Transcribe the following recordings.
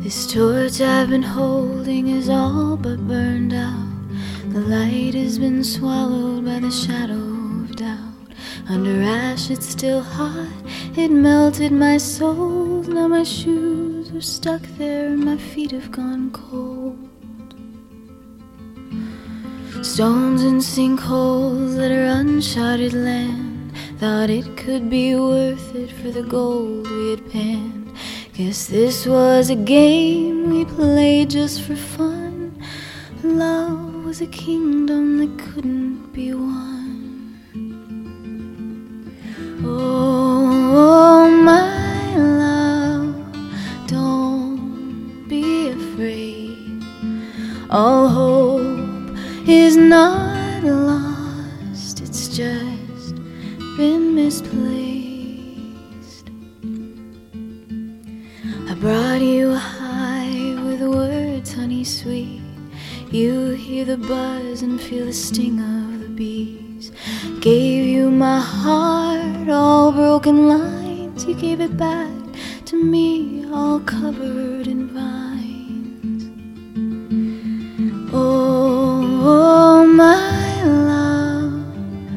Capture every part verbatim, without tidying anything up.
This torch I've been holding is all but burned out. The light has been swallowed by the shadow of doubt. Under ash it's still hot, it melted my soul. Now my shoes are stuck there and my feet have gone cold. Stones and sinkholes that are uncharted land. Thought it could be worth it for the gold we had panned. Guess this was a game we played just for fun. Love was a kingdom that couldn't be won. Oh, my love, don't be afraid. All hope is not lost, it's just been misplaced. I brought you a hive with words honey sweet. You hear the buzz and feel the sting of the bees. Gave you my heart, all broken lines. You gave it back to me, all covered in vines. Oh, oh, my love,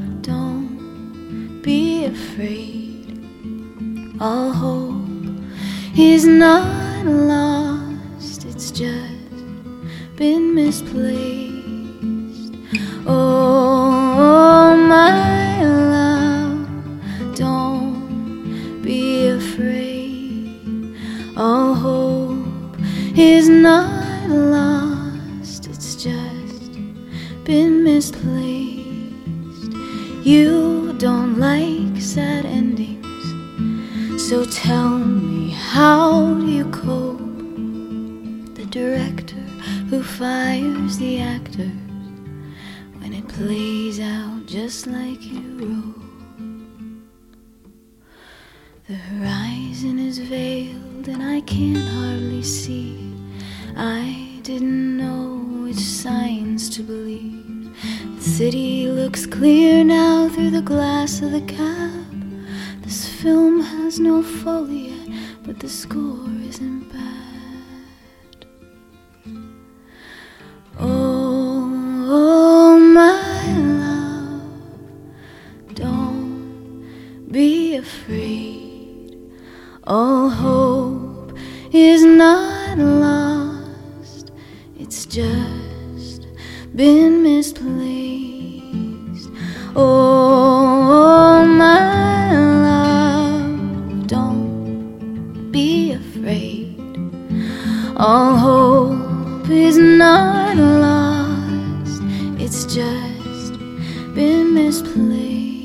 don't be afraid. All hope is not lost, it's just been misplaced. Oh, my love, don't be afraid. All hope is not lost, it's just been misplaced. You don't like sad endings, so tell me, how do you cope? The director who fires the actors when it plays out just like you wrote. The horizon is veiled and I can't hardly see. I didn't know which signs to believe. The city looks clear now through the glass of the cab. This film has no foley yet, but the score isn't bad. Oh, oh, my love, don't be afraid. All hope is not lost, it's just been misplaced. Oh, my love, don't be afraid. All hope is not lost, it's just been misplaced.